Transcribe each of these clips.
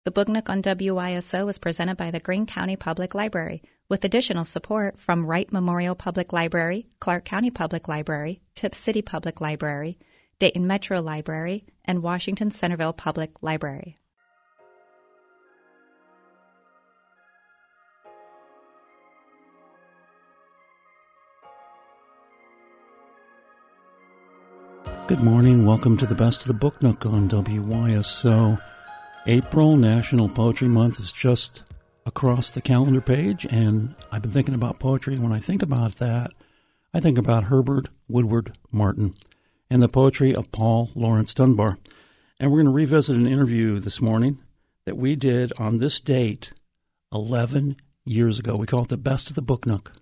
The Book Nook on WYSO is presented by the Greene County Public Library, with additional support from Wright Memorial Public Library, Clark County Public Library, Tipp City Public Library, Dayton Metro Library, and Washington Centerville Public Library. Good morning. Welcome to the Best of the Book Nook on WYSO. April, National Poetry Month, is just across the calendar page, and I've been thinking about poetry. When I think about that, I think about Herbert Woodward Martin and the poetry of Paul Laurence Dunbar. And we're going to revisit an interview this morning that we did on this date 11 years ago. We call it the Best of the Book Nook.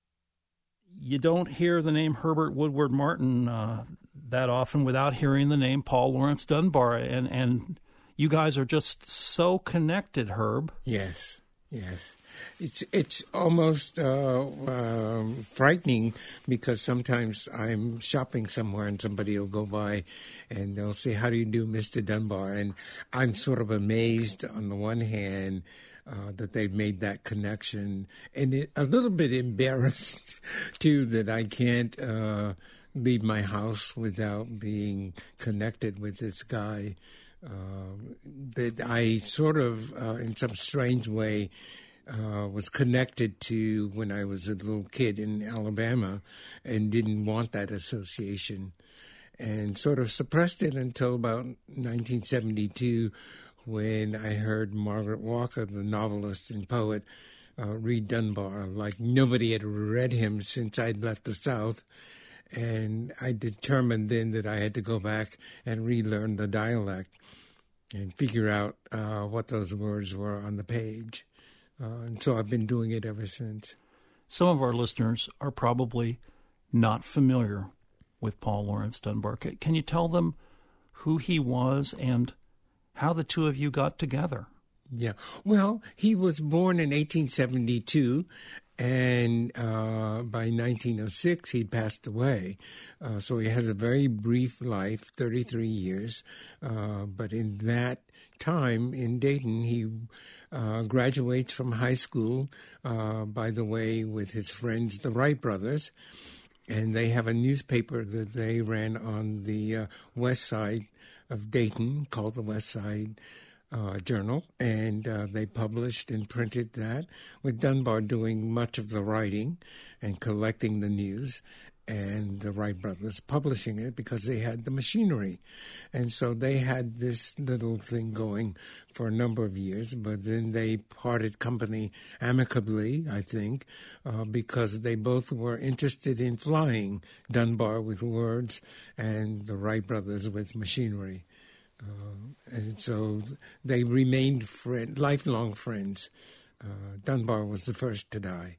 You don't hear the name Herbert Woodward Martin that often without hearing the name Paul Laurence Dunbar, and you guys are just so connected, Herb. Yes. It's almost frightening, because sometimes I'm shopping somewhere and somebody will go by and they'll say, "How do you do, Mr. Dunbar?" And I'm sort of amazed on the one hand that they've made that connection, and a little bit embarrassed too that I can't leave my house without being connected with this guy. That I sort of, in some strange way, was connected to when I was a little kid in Alabama and didn't want that association, and sort of suppressed it until about 1972 when I heard Margaret Walker, the novelist and poet, read Dunbar like nobody had read him since I'd left the South. And I determined then that I had to go back and relearn the dialect and figure out what those words were on the page. And so I've been doing it ever since. Some of our listeners are probably not familiar with Paul Laurence Dunbar. Can you tell them who he was and how the two of you got together? Yeah. Well, he was born in 1872. And by 1906, he'd passed away. So he has a very brief life, 33 years. But in that time in Dayton, he graduates from high school, by the way, with his friends, the Wright brothers. And they have a newspaper that they ran on the west side of Dayton called the West Side Journal, and they published and printed that, with Dunbar doing much of the writing and collecting the news, and the Wright brothers publishing it because they had the machinery. And so they had this little thing going for a number of years, but then they parted company amicably, I think, because they both were interested in flying, Dunbar with words and the Wright brothers with machinery. And so they remained lifelong friends. Dunbar was the first to die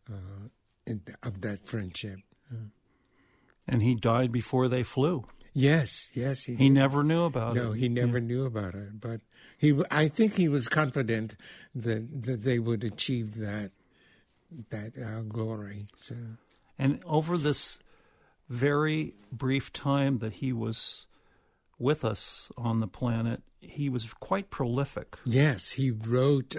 of that friendship. And he died before they flew. Yes. He never knew about it. No, he never knew about it. But I think he was confident that they would achieve that glory. So. And over this very brief time that he was with us on the planet, he was quite prolific. Yes, he wrote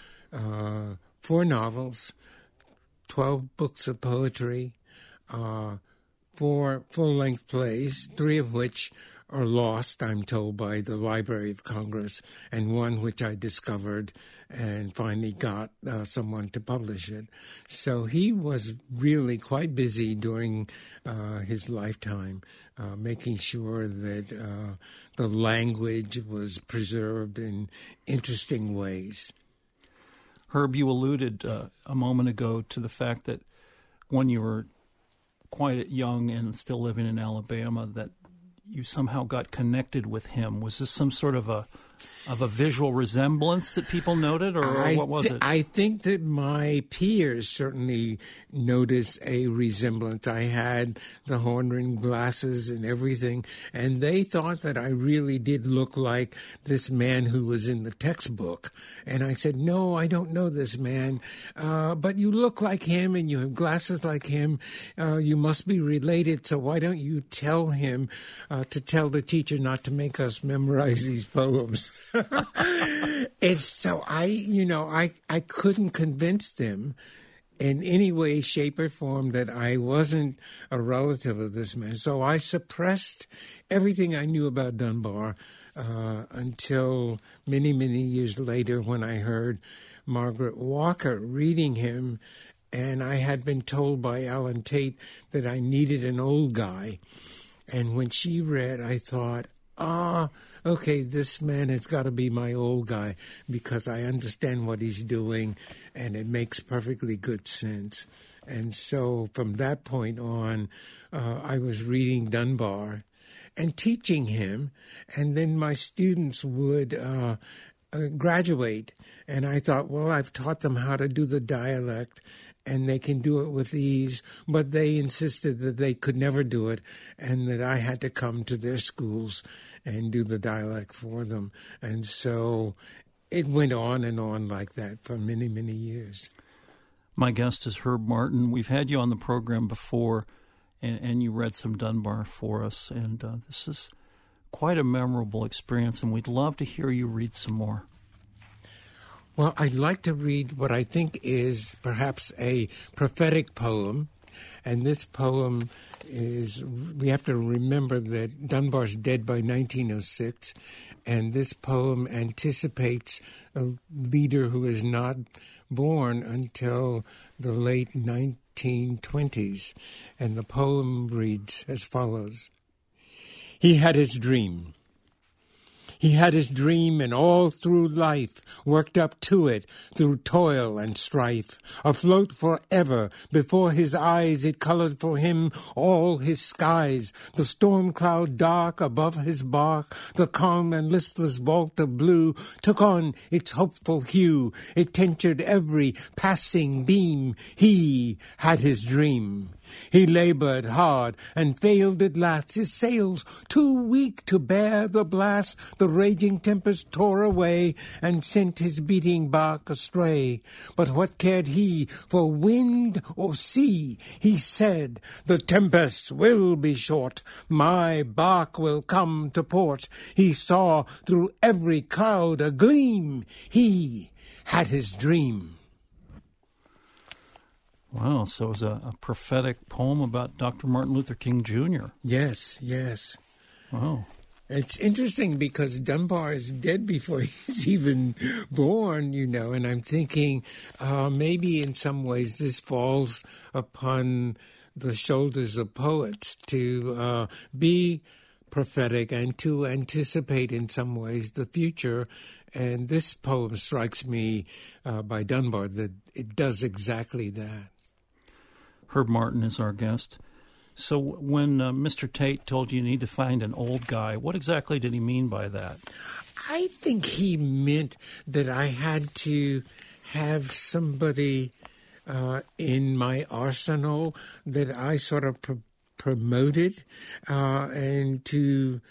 4 novels, 12 books of poetry, 4 full-length plays, 3 of which are lost, I'm told, by the Library of Congress, and 1 which I discovered and finally got someone to publish it. So he was really quite busy during his lifetime, making sure that the language was preserved in interesting ways. Herb, you alluded a moment ago to the fact that when you were quite young and still living in Alabama, that you somehow got connected with him. Was this some sort of a visual resemblance that people noted, or what was it? I think that my peers certainly noticed a resemblance. I had the horn-rimmed glasses and everything, and they thought that I really did look like this man who was in the textbook. And I said, "No, I don't know this man, but you look like him and you have glasses like him. You must be related, so why don't you tell him to tell the teacher not to make us memorize these poems?" It's so I couldn't convince them in any way, shape, or form that I wasn't a relative of this man. So I suppressed everything I knew about Dunbar until many, many years later when I heard Margaret Walker reading him, and I had been told by Alan Tate that I needed an old guy. And when she read, I thought, okay, this man has got to be my old guy because I understand what he's doing and it makes perfectly good sense. And so from that point on, I was reading Dunbar and teaching him, and then my students would graduate. And I thought, well, I've taught them how to do the dialect, and they can do it with ease, but they insisted that they could never do it and that I had to come to their schools and do the dialect for them. And so it went on and on like that for many, many years. My guest is Herb Martin. We've had you on the program before, and you read some Dunbar for us, and this is quite a memorable experience, and we'd love to hear you read some more. Well, I'd like to read what I think is perhaps a prophetic poem. And this poem is, we have to remember that Dunbar's dead by 1906. And this poem anticipates a leader who is not born until the late 1920s. And the poem reads as follows. He had his dream. He had his dream, and all through life worked up to it through toil and strife. Afloat forever before his eyes, it colored for him all his skies. The storm cloud dark above his bark, the calm and listless vault of blue took on its hopeful hue. It tinctured every passing beam. He had his dream. He labored hard and failed at last. His sails too weak to bear the blast. The raging tempest tore away and sent his beating bark astray. But what cared he for wind or sea? He said, the tempests will be short. My bark will come to port. He saw through every cloud a gleam. He had his dream. Wow, so it was a prophetic poem about Dr. Martin Luther King Jr. Yes, yes. Wow. It's interesting because Dunbar is dead before he's even born, and I'm thinking maybe in some ways this falls upon the shoulders of poets to be prophetic and to anticipate in some ways the future. And this poem strikes me by Dunbar that it does exactly that. Herb Martin is our guest. So when Mr. Tate told you need to find an old guy, what exactly did he mean by that? I think he meant that I had to have somebody in my arsenal that I sort of promoted and to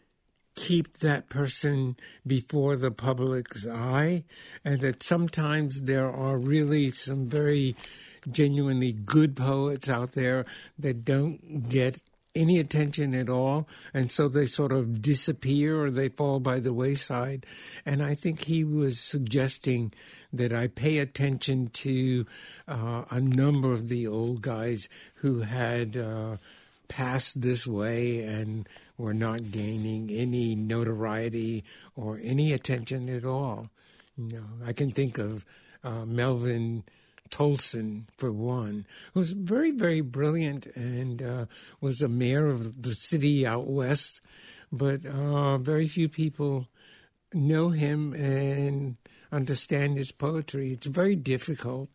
keep that person before the public's eye, and that sometimes there are really some very genuinely good poets out there that don't get any attention at all, and so they sort of disappear or they fall by the wayside. And I think he was suggesting that I pay attention to a number of the old guys who had passed this way and were not gaining any notoriety or any attention at all. I can think of Melvin Tolson, for one, who was very, very brilliant and was a mayor of the city out west, but very few people know him and understand his poetry. It's very difficult.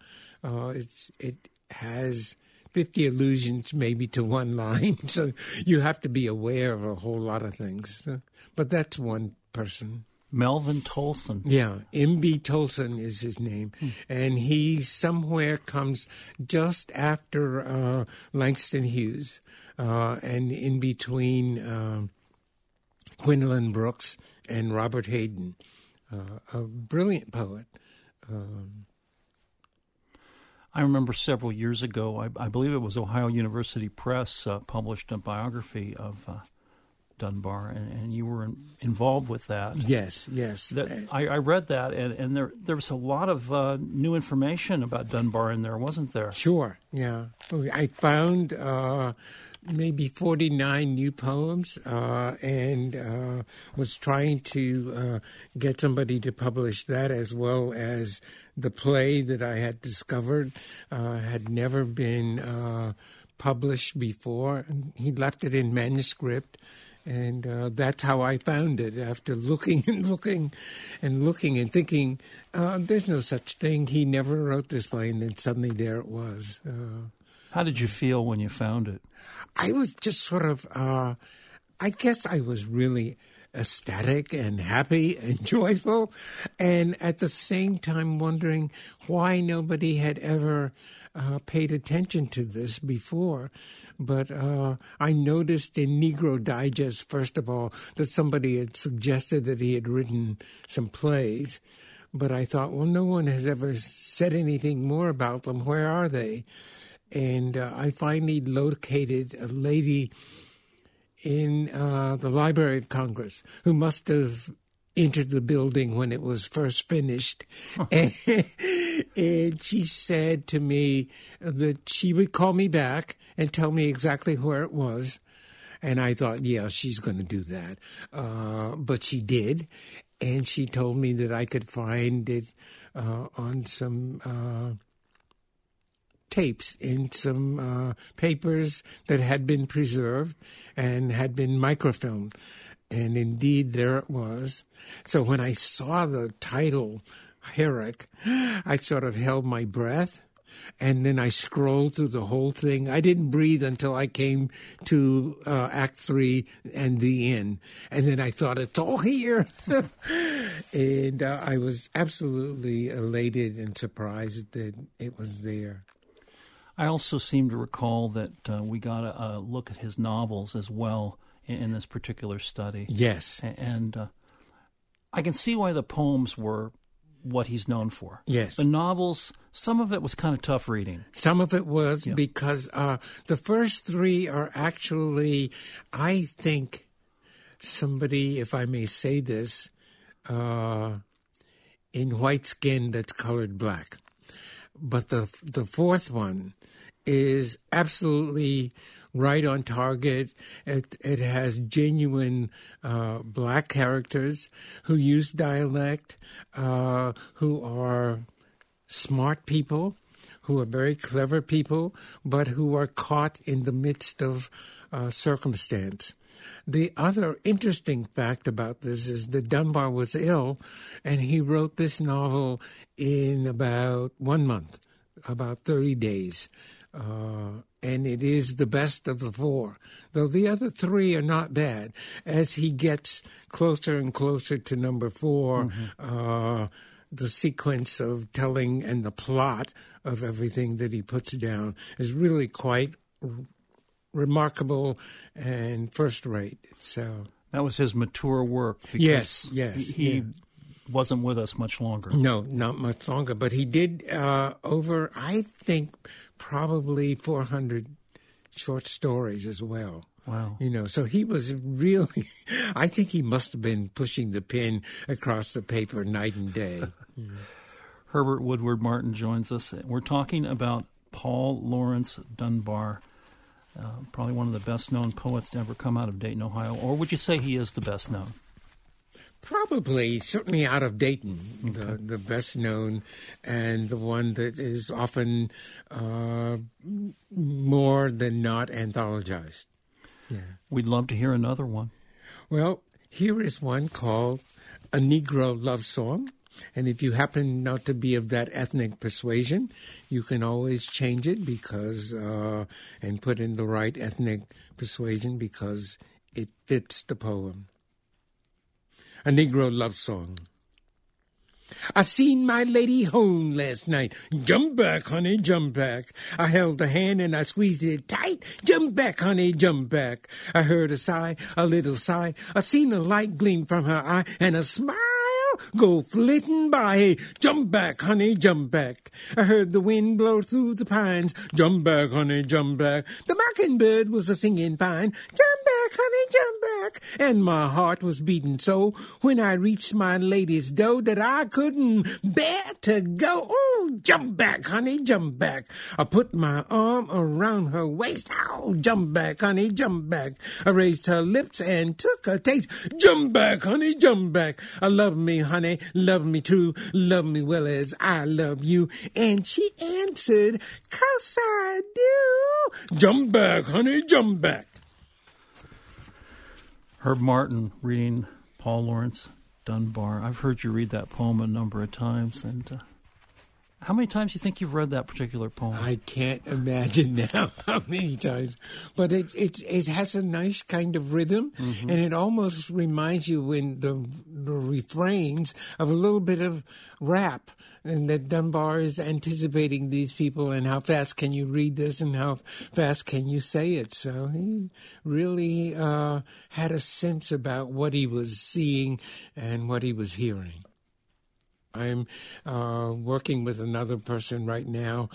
It has 50 allusions maybe to one line, so you have to be aware of a whole lot of things. But that's one person. Melvin Tolson. Yeah, M.B. Tolson is his name. And he somewhere comes just after Langston Hughes and in between Gwendolyn Brooks and Robert Hayden, a brilliant poet. I remember several years ago, I believe it was Ohio University Press published a biography of Dunbar, and you were involved with that. Yes. I read that, and there was a lot of new information about Dunbar in there, wasn't there? Sure, yeah. I found maybe 49 new poems and was trying to get somebody to publish that, as well as the play that I had discovered had never been published before. He left it in manuscript, and that's how I found it, after looking and looking and looking and thinking, there's no such thing. He never wrote this play, and then suddenly there it was. How did you feel when you found it? I was just sort of, I guess I was really ecstatic and happy and joyful, and at the same time wondering why nobody had ever paid attention to this before. But I noticed in Negro Digest, first of all, that somebody had suggested that he had written some plays. But I thought, well, no one has ever said anything more about them. Where are they? And I finally located a lady in the Library of Congress who must have entered the building when it was first finished. And she said to me that she would call me back and tell me exactly where it was. And I thought, yeah, she's going to do that. But she did. And she told me that I could find it on some tapes in some papers that had been preserved and had been microfilmed. And indeed, there it was. So when I saw the title, Herrick, I sort of held my breath. And then I scrolled through the whole thing. I didn't breathe until I came to Act 3 and the end. And then I thought, it's all here. And I was absolutely elated and surprised that it was there. I also seem to recall that we got a look at his novels as well in this particular study. Yes. And I can see why the poems were what he's known for. Yes. The novels, some of it was kind of tough reading. Some of it was, because the first three are actually, I think, somebody, if I may say this, in white skin that's colored black. But the fourth one is absolutely right on target. It has genuine black characters who use dialect, who are smart people, who are very clever people, but who are caught in the midst of circumstance. The other interesting fact about this is that Dunbar was ill, and he wrote this novel in about 1 month, about 30 days. And it is the best of the four, though the other three are not bad. As he gets closer and closer to number 4, the sequence of telling and the plot of everything that he puts down is really quite remarkable and first-rate. So that was his mature work. Because yes. He wasn't with us much longer. No, not much longer. But he did over, I think, probably 400 short stories as well. Wow. So he was really, I think he must have been pushing the pen across the paper night and day. Herbert Woodward Martin joins us. We're talking about Paul Laurence Dunbar, probably one of the best-known poets to ever come out of Dayton, Ohio. Or would you say he is the best-known? Probably, certainly out of Dayton, the best known, and the one that is often more than not anthologized. Yeah. We'd love to hear another one. Well, here is one called A Negro Love Song. And if you happen not to be of that ethnic persuasion, you can always change it because and put in the right ethnic persuasion because it fits the poem. A Negro Love Song. I seen my lady home last night. Jump back, honey, jump back. I held her hand and I squeezed it tight. Jump back, honey, jump back. I heard a sigh, a little sigh. I seen a light gleam from her eye and a smile go flitting by. Jump back, honey, jump back. I heard the wind blow through the pines. Jump back, honey, jump back. The mockingbird was a-singing fine. Jump back, honey, jump back. And my heart was beating so when I reached my lady's door that I couldn't bear to go. Oh, jump back, honey, jump back. I put my arm around her waist. Oh, jump back, honey, jump back. I raised her lips and took a taste. Jump back, honey, jump back. I love me, honey, love me true, love me well as I love you. And she answered, 'cause I do. Jump back, honey, jump back. Herb Martin reading Paul Laurence Dunbar. I've heard you read that poem a number of times. And how many times do you think you've read that particular poem? I can't imagine now how many times. But it has a nice kind of rhythm, and it almost reminds you when the refrains of a little bit of rap. And that Dunbar is anticipating these people and how fast can you read this and how fast can you say it. So he really had a sense about what he was seeing and what he was hearing. I'm working with another person right now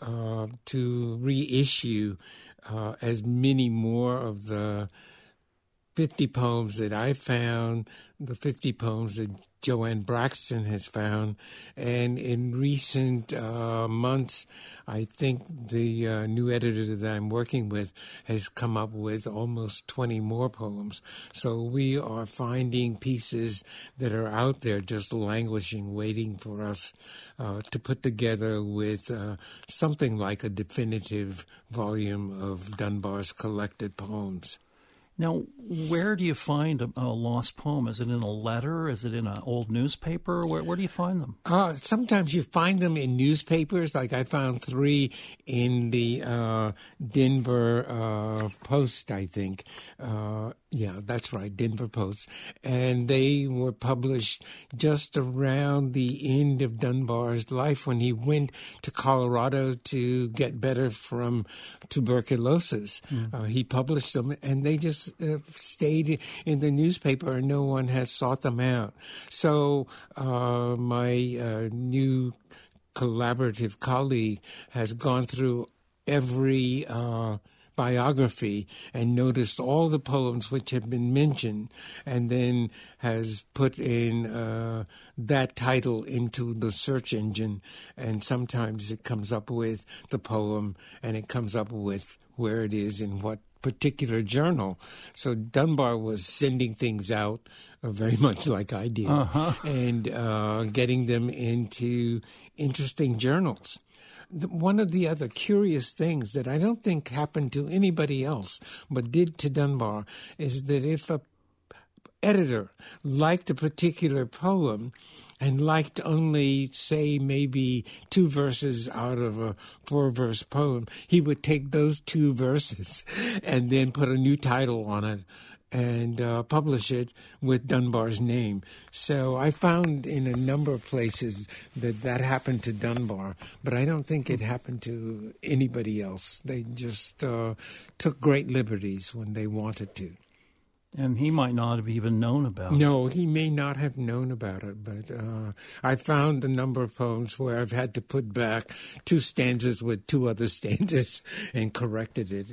to reissue as many more of the 50 poems that I found, the 50 poems that Joanne Braxton has found. And in recent months, I think the new editor that I'm working with has come up with almost 20 more poems. So we are finding pieces that are out there just languishing, waiting for us to put together with something like a definitive volume of Dunbar's collected poems. Now, where do you find a lost poem? Is it in a letter? Is it in an old newspaper? Where do you find them? Sometimes you find them in newspapers. Like I found 3 in the Denver Post, I think. Yeah, that's right, Denver Post. And they were published just around the end of Dunbar's life when he went to Colorado to get better from tuberculosis. He published them, and they just stayed in the newspaper, and no one has sought them out. So my new collaborative colleague has gone through every biography and noticed all the poems which have been mentioned, and then has put in that title into the search engine, and sometimes it comes up with the poem, and it comes up with where it is in what particular journal. So Dunbar was sending things out very much like I did, and getting them into interesting journals. One of the other curious things that I don't think happened to anybody else but did to Dunbar is that if a editor liked a particular poem and liked only, say, maybe 2 verses out of a 4-verse poem, he would take those 2 verses and then put a new title on it and publish it with Dunbar's name. So I found in a number of places that happened to Dunbar, but I don't think it happened to anybody else. They just took great liberties when they wanted to. And he might not have even known about it. No, he may not have known about it, but I found a number of poems where I've had to put back 2 stanzas with 2 other stanzas and corrected it.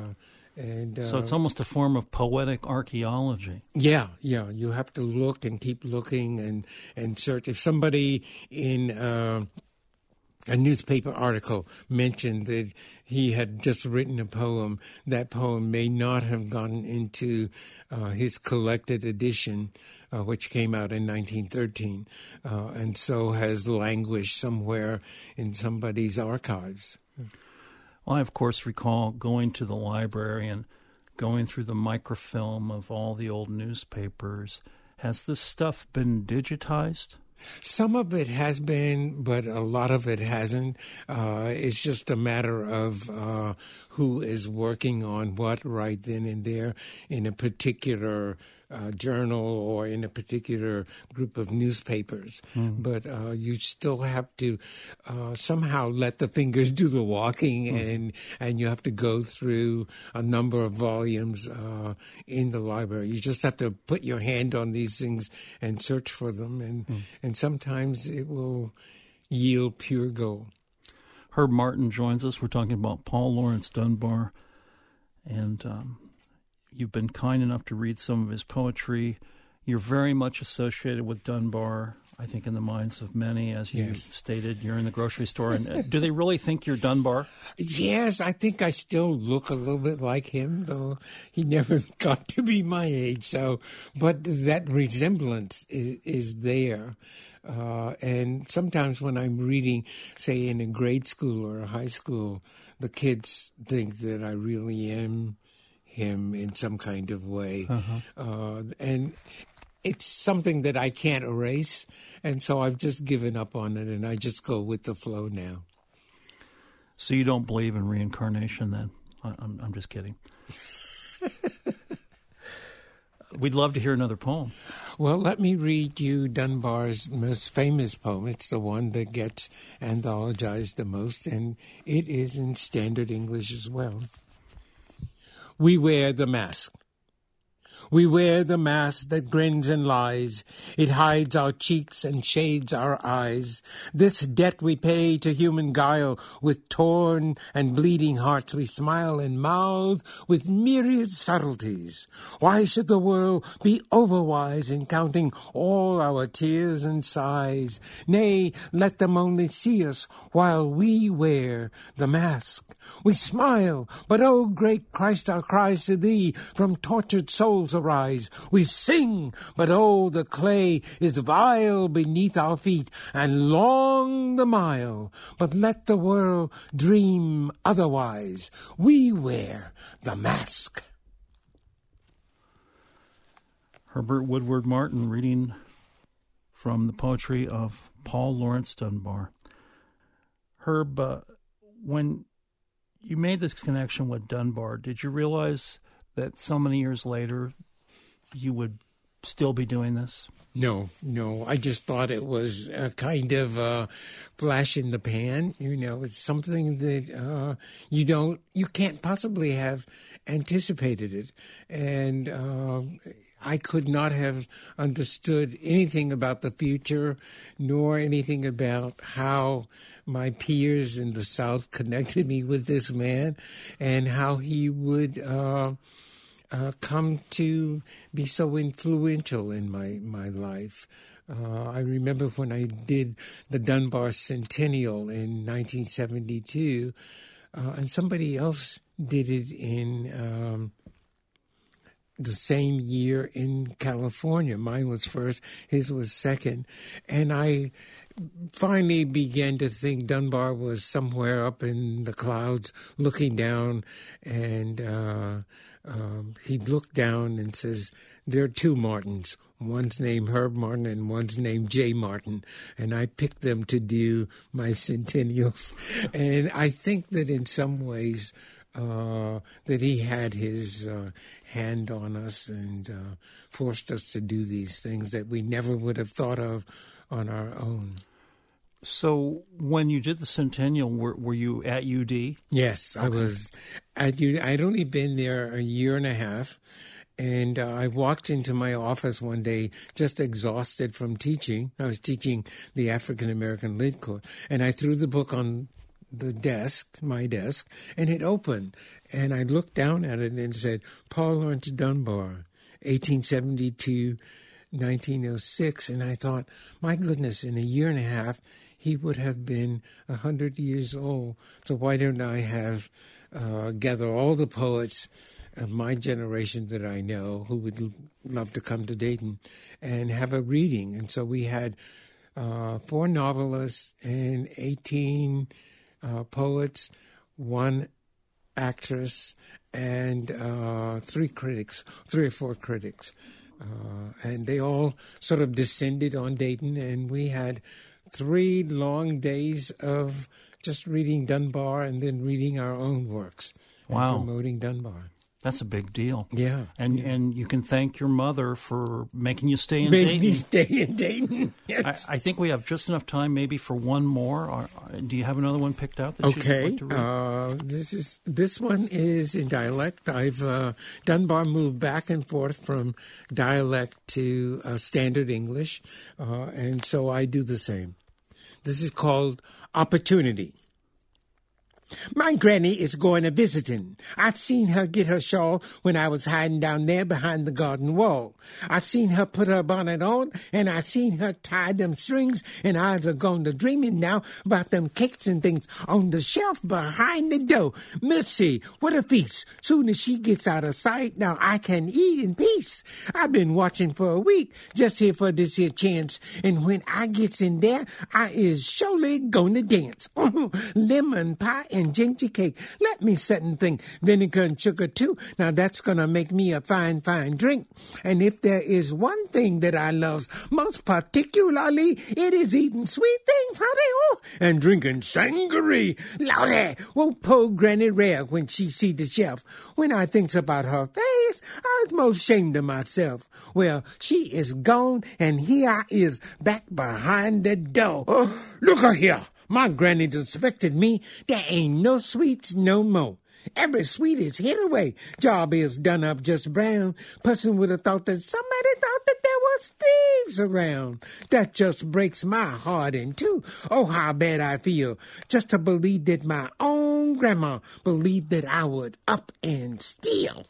So it's almost a form of poetic archaeology. Yeah. You have to look and keep looking and search. If somebody in a newspaper article mentioned that he had just written a poem, that poem may not have gotten into his collected edition, which came out in 1913, and so has languished somewhere in somebody's archives. Well, I, of course, recall going to the library and going through the microfilm of all the old newspapers. Has this stuff been digitized? Some of it has been, but a lot of it hasn't. It's just a matter of who is working on what right then and there in a particular journal or in a particular group of newspapers. But you still have to somehow let the fingers do the walking, and you have to go through a number of volumes in the library. You just have to put your hand on these things and search for them, and sometimes it will yield pure gold. Herb Martin joins us. We're talking about Paul Laurence Dunbar, and you've been kind enough to read some of his poetry. You're very much associated with Dunbar, I think, in the minds of many, as you stated. You're in the grocery store. And do they really think you're Dunbar? Yes, I think I still look a little bit like him, though he never got to be my age. So, but that resemblance is there. And sometimes when I'm reading, say, in a grade school or a high school, the kids think that I really am him in some kind of way. And it's something that I can't erase, and so I've just given up on it, and I just go with the flow now. So you don't believe in reincarnation, then? I'm just kidding. We'd love to hear another poem. Well, let me read you Dunbar's most famous poem. It's the one that gets anthologized the most, and it is in standard English as well. We wear the mask. We wear the mask that grins and lies. It hides our cheeks and shades our eyes. This debt we pay to human guile. With torn and bleeding hearts we smile and mouth with myriad subtleties. Why should the world be overwise in counting all our tears and sighs? Nay, let them only see us while we wear the mask. We smile, but O great Christ, our cries to thee from tortured souls arise. We sing, but oh, the clay is vile beneath our feet, and long the mile, but let the world dream otherwise. We wear the mask. Herbert Woodward Martin reading from the poetry of Paul Laurence Dunbar. Herb, when you made this connection with Dunbar, did you realize that so many years later you would still be doing this? No. I just thought it was a kind of flash in the pan. You know, it's something that you can't possibly have anticipated it. And I could not have understood anything about the future, nor anything about how my peers in the South connected me with this man, and how he would come to be so influential in my life. I remember when I did the Dunbar Centennial in 1972, and somebody else did it in the same year in California. Mine was first, his was second. And I finally began to think Dunbar was somewhere up in the clouds looking down, and he'd look down and says, there are two Martins. One's named Herb Martin and one's named J. Martin. And I picked them to do my centennials. And I think that in some ways that he had his hand on us and forced us to do these things that we never would have thought of on our own. So when you did the Centennial, were you at UD? Yes, okay. I was at UD. I'd only been there a year and a half, and I walked into my office one day just exhausted from teaching. I was teaching the African American Lit Course, and I threw the book on the desk, my desk, and it opened. And I looked down at it and it said, Paul Laurence Dunbar, 1872, 1906. And I thought, my goodness, in a year and a half, he would have been 100 years old. So why don't I have gather all the poets of my generation that I know who would love to come to Dayton and have a reading? And so we had 4 novelists and 18 poets, 1 actress, and 3 or 4 critics. And they all sort of descended on Dayton, and we had 3 long days of just reading Dunbar and then reading our own works and promoting Dunbar. That's a big deal. Yeah. And you can thank your mother for making you stay in Made Dayton. me stay in Dayton. Yes. I think we have just enough time maybe for one more. Do you have another one picked out that you'd like to read? This one is in dialect. Dunbar moved back and forth from dialect to standard English, and so I do the same. This is called Opportunity. My granny is going a visiting. I'd seen her get her shawl when I was hiding down there behind the garden wall. I seen her put her bonnet on, and I seen her tie them strings, and I was going to dreaming now about them cakes and things on the shelf behind the door. Mercy, what a feast. Soon as she gets out of sight, now I can eat in peace. I've been watching for a week just here for this here chance, and when I gets in there, I is surely going to dance. Lemon pie and ginger cake. Let me sit and think. Vinegar and sugar too. Now that's gonna make me a fine, fine drink. And if there is one thing that I loves most particularly, it is eating sweet things, honey, and drinking sangria. Lordy, won't poor Granny rare when she see the shelf. When I thinks about her face, I was most ashamed of myself. Well, she is gone, and here I is back behind the door. Look here. My granny suspected me. There ain't no sweets no more. Every sweet is hid away. Job is done up just brown. Person would have thought that somebody thought that there was thieves around. That just breaks my heart in two. Oh, how bad I feel. Just to believe that my own grandma believed that I would up and steal.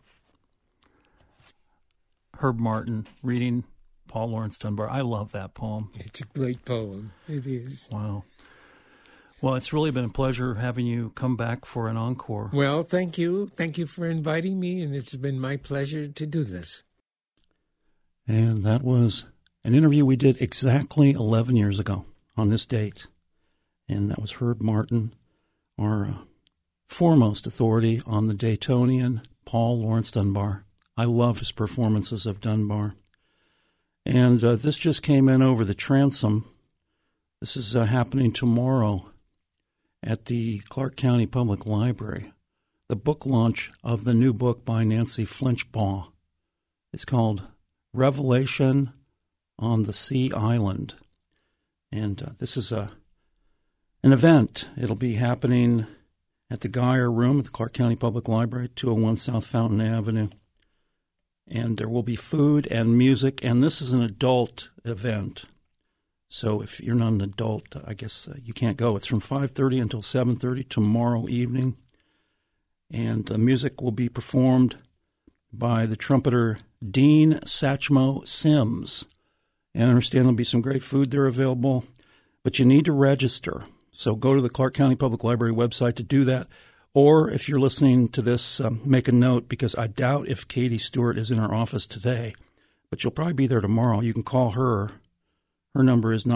Herb Martin reading Paul Laurence Dunbar. I love that poem. It's a great poem. It is. Wow. Well, it's really been a pleasure having you come back for an encore. Well, thank you. Thank you for inviting me, and it's been my pleasure to do this. And that was an interview we did exactly 11 years ago on this date. And that was Herb Martin, our foremost authority on the Daytonian Paul Laurence Dunbar. I love his performances of Dunbar. And this just came in over the transom. This is happening tomorrow at the Clark County Public Library, the book launch of the new book by Nancy Flinchbaugh. It's called Revelation on the Sea Island. And this is an event. It'll be happening at the Geyer Room at the Clark County Public Library, 201 South Fountain Avenue. And there will be food and music, and this is an adult event. So if you're not an adult, I guess you can't go. It's from 5:30 until 7:30 tomorrow evening. And the music will be performed by the trumpeter Dean Satchmo Sims. And I understand there'll be some great food there available, but you need to register. So go to the Clark County Public Library website to do that. Or if you're listening to this, make a note, because I doubt if Katie Stewart is in her office today, but she'll probably be there tomorrow. You can call her. Her number is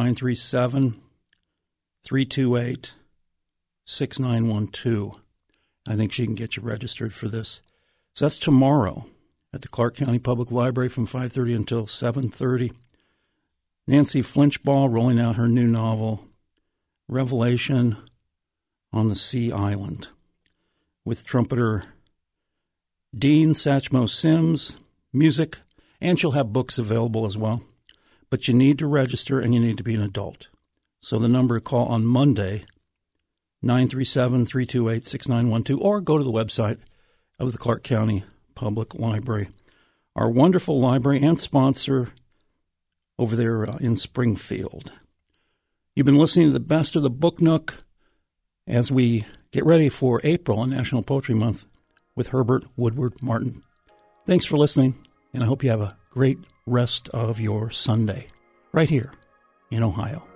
937-328-6912. I think she can get you registered for this. So that's tomorrow at the Clark County Public Library from 5:30 until 7:30. Nancy Flinchbaugh rolling out her new novel, Revelation on the Sea Island, with trumpeter Dean Satchmo Sims, music, and she'll have books available as well. But you need to register, and you need to be an adult. So the number to call on Monday, 937-328-6912, or go to the website of the Clark County Public Library, our wonderful library and sponsor over there in Springfield. You've been listening to the Best of the Book Nook as we get ready for April and National Poetry Month with Herbert Woodward Martin. Thanks for listening, and I hope you have a great rest of your Sunday right here in Ohio.